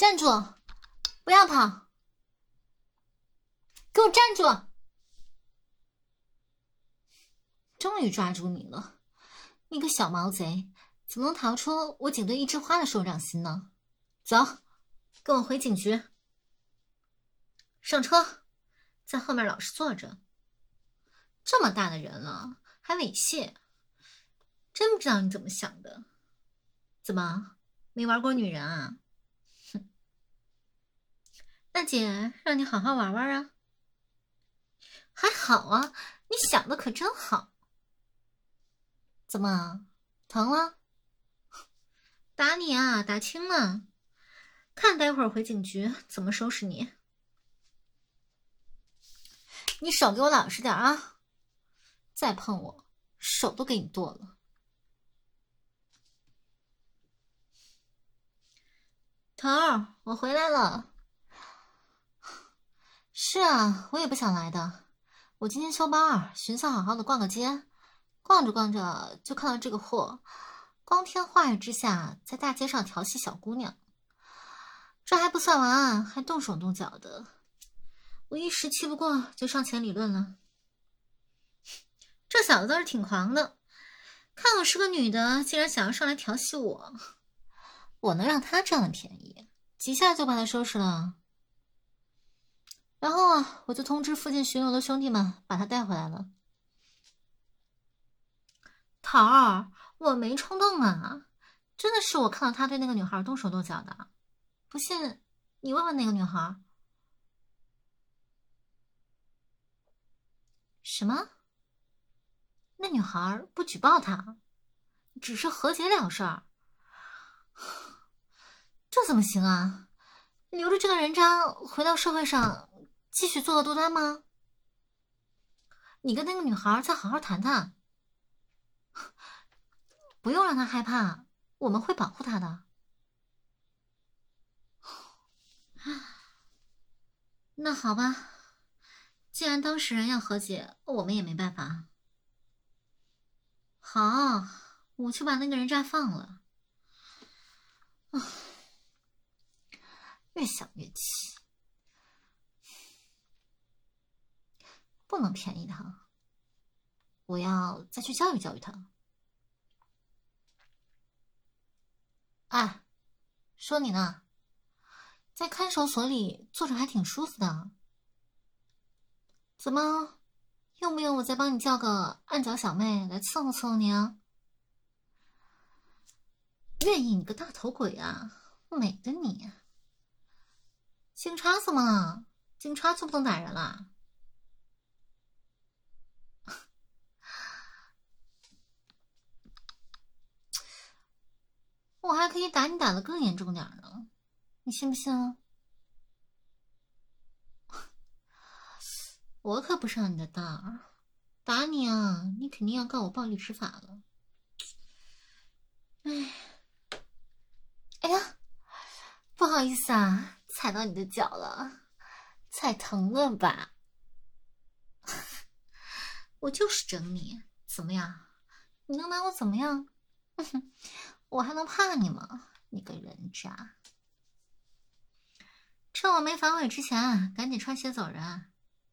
站住！不要跑！给我站住！终于抓住你了，你个小毛贼，怎么能逃出我警队一枝花的手掌心呢？走，跟我回警局。上车，在后面老实坐着。这么大的人了，还猥亵，真不知道你怎么想的。怎么，没玩过女人啊？哼，那姐让你好好玩玩啊。还好啊，你想的可真好。怎么，疼了？打你啊，打轻了。看待会儿回警局怎么收拾你。你手给我老实点啊！再碰我，手都给你剁了。头儿，我回来了。是啊，我也不想来的。我今天休班，寻思好好的逛个街，逛着逛着就看到这个货，光天化日之下在大街上调戏小姑娘。这还不算完，还动手动脚的。我一时气不过，就上前理论了。这小子倒是挺狂的，看我是个女的，竟然想要上来调戏我。我能让他占了便宜，几下就把他收拾了。然后啊，我就通知附近巡逻的兄弟们，把他带回来了。桃儿，我没冲动啊，真的是我看到他对那个女孩动手动脚的。不信，你问问那个女孩。什么？那女孩不举报他，只是和解了事儿？这怎么行啊？留着这个人渣回到社会上继续作恶多端吗？你跟那个女孩再好好谈谈，不用让她害怕，我们会保护她的。那好吧，既然当事人要和解，我们也没办法。好，我就把那个人渣放了。越想越气，不能便宜他，我要再去教育教育他。哎，说你呢，在看守所里坐着还挺舒服的，怎么用不用我再帮你叫个暗角小妹来伺候伺候你啊？愿意你个大头鬼啊，美的你！警察怎么了？警察就不能打人啦？我还可以打你打得更严重点呢，你信不信啊？我可不上你的当儿，打你啊，你肯定要告我暴力执法了。哎，哎呀，不好意思啊，踩到你的脚了，踩疼了吧？我就是整你，怎么样？你能拿我怎么样？我还能怕你吗？你个人渣！趁我没反悔之前，赶紧穿鞋走人。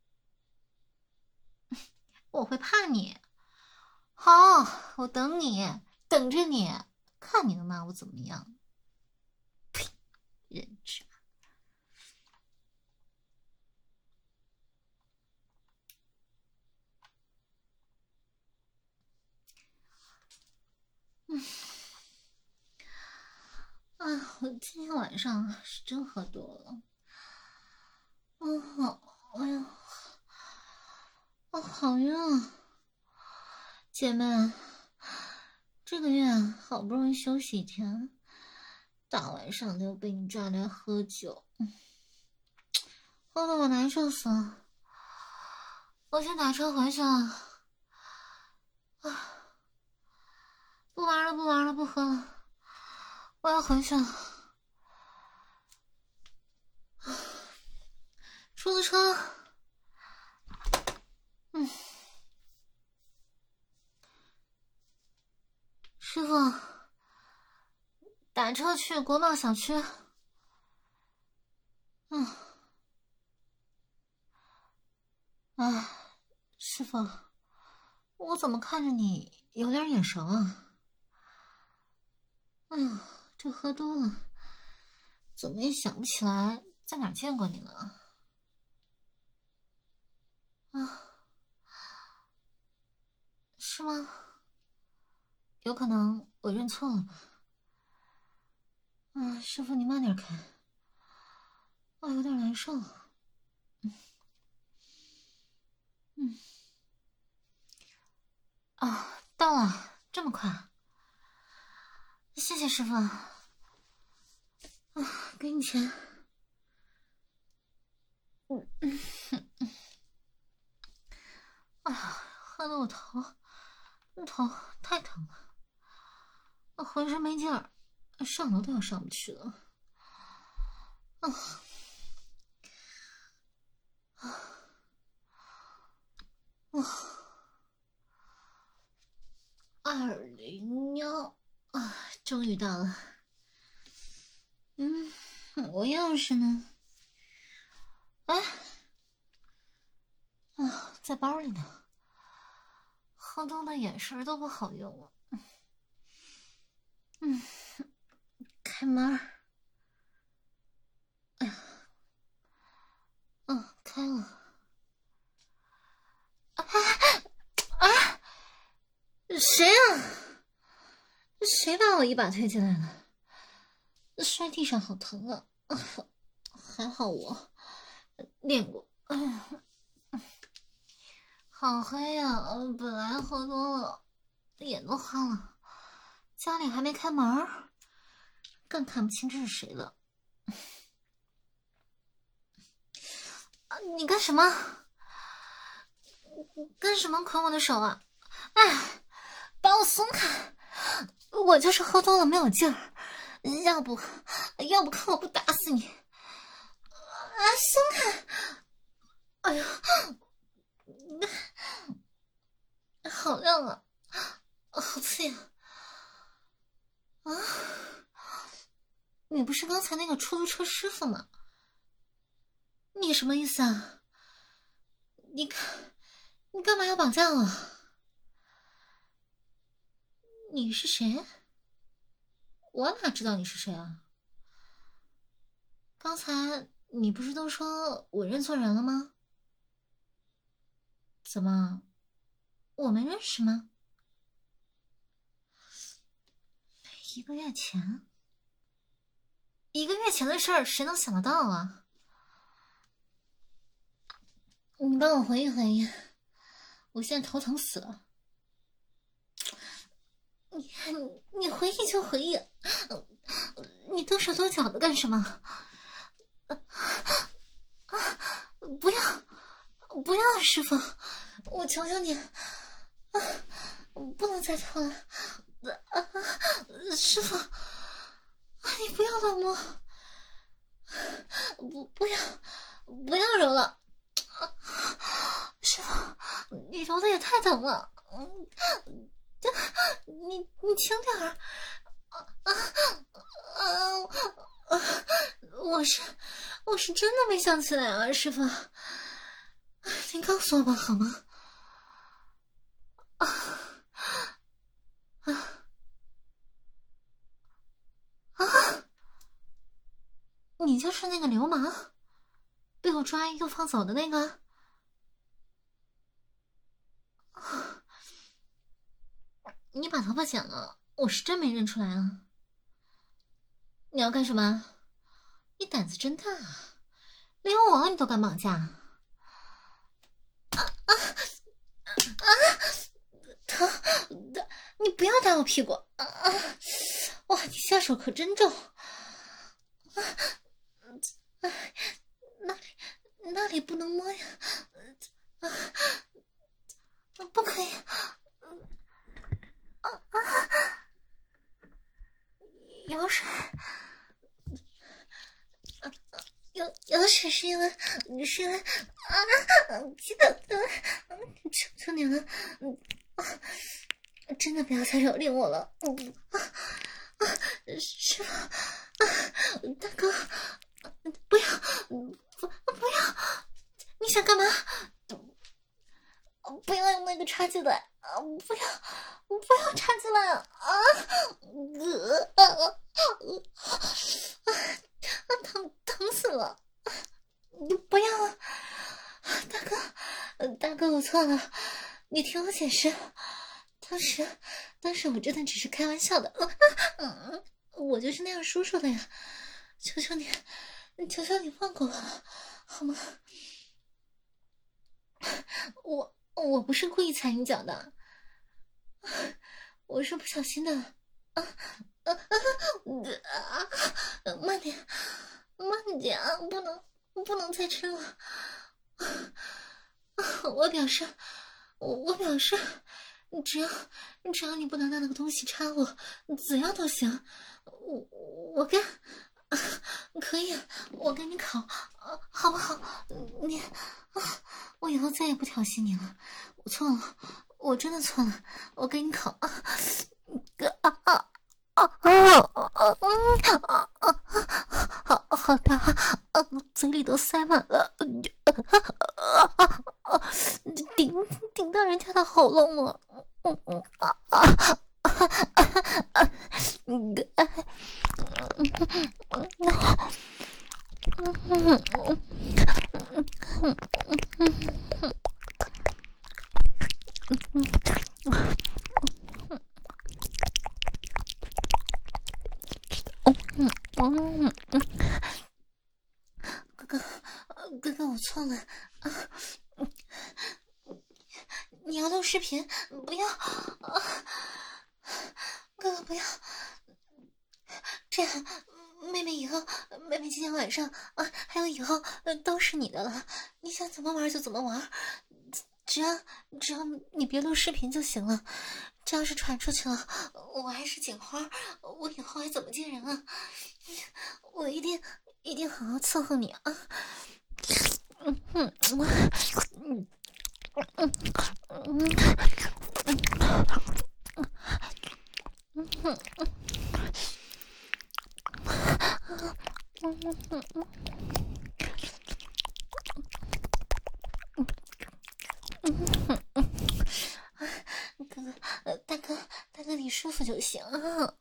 我会怕你。好，我等你，等着你，看你能拿我怎么样？呸！人渣！啊，我今天晚上是真喝多了。哎呀，好晕啊！姐妹，这个月好不容易休息一天，大晚上的又被你抓来喝酒，喝得我难受死了。我先打车回去了。不玩了，不玩了，不喝了，我要回去了。出租车，师傅，打车去国贸小区。 啊，师傅，我怎么看着你有点眼熟啊？哎呀，这喝多了，怎么也想不起来在哪儿见过你了。啊，是吗？有可能我认错了吧？啊，师傅你慢点开，我有点难受。啊，到了，这么快？谢谢师傅。啊，给你钱。哎呀，喝得我头太疼了，我浑身没劲儿，上楼都要上不去了。啊啊201啊，终于到了。我钥匙呢？哎，啊，在包里呢。喝多了眼神都不好用了。开门。哎呀，开了。谁啊？谁把我一把推进来了？摔地上好疼啊！还好我练过。哎呀，好黑呀！本来喝多了，眼都花了，家里还没开门，更看不清这是谁了。你干什么？干什么捆我的手啊？哎，把我松开！我就是喝多了没有劲儿，要不看我不打死你！啊，松开！哎呀，好亮啊，好刺眼啊！你不是刚才那个出租车师傅吗？你什么意思啊？你干嘛要绑架我？你是谁？我哪知道你是谁啊？刚才你不是都说我认错人了吗？怎么，我们认识吗？1个月前，1个月前的事儿谁能想得到啊？你帮我回忆回忆，我现在头疼死了。你回忆就回忆，你动手动脚的干什么？不要，不要，师傅，我求求你，不能再拖了。师傅，你不要冷漠，不要揉了。师傅，你揉的也太疼了。你轻点儿。我是真的没想起来啊，师傅，您告诉我吧，好吗？你就是那个流氓，被我抓又放走的那个？你把头发剪了，我是真没认出来啊。你要干什么？你胆子真大啊，连我你都敢绑架？疼！你不要打我屁股！哇，你下手可真重！那里不能摸呀！不可以！有水！有水是因为记得求求你了，真的不要再蹂躏我了！师傅，大哥， 想干嘛？不要用那个插进来啊！不要插进来啊！疼死了！你不要啊！大哥，我错了，你听我解释。当时我真的只是开玩笑的，我就是那样说说的呀。求求你放过我，好吗？我不是故意踩你脚的，我是不小心的。慢点啊！不能再吃了。我表示，只要你不拿那个东西插我，怎样都行。我跟可以，我跟你烤，好不好？我以后再也不挑衅你了，我错了，我真的错了，我跟你烤。好大，嘴里都塞满了，顶到人家的喉咙了。哥哥，我错了啊！你要录视频，不要啊！哥哥不要，这样妹妹今天晚上啊，还有以后都是你的了，你想怎么玩就怎么玩，只要你别录视频就行了。这要是传出去了，我还是警花，我以后还怎么见人啊？我一定好好伺候你啊！大哥，你舒服就行啊。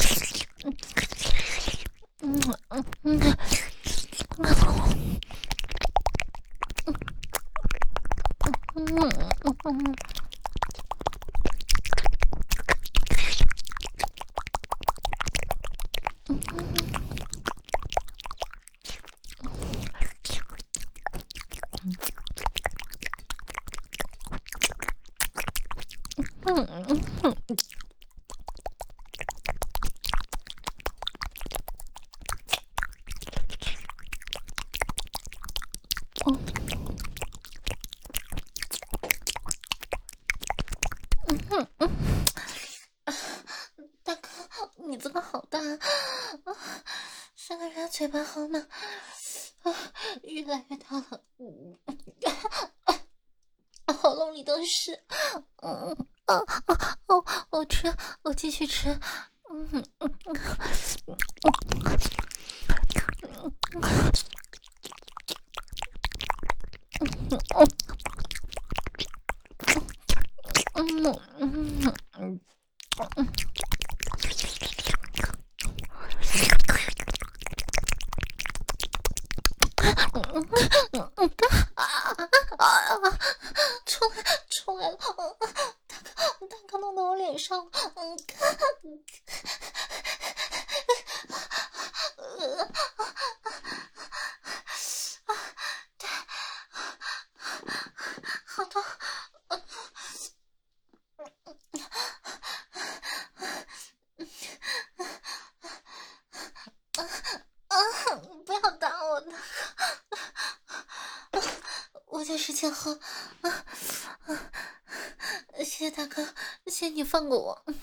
大哥，你这个好大啊！三个人嘴巴好满啊，越来越大了，喉咙里都是。我吃，我继续吃。出来了！大哥弄到我脸上了。好痛！不要打我的！我就是想喝。谢谢大哥，谢谢你放过我。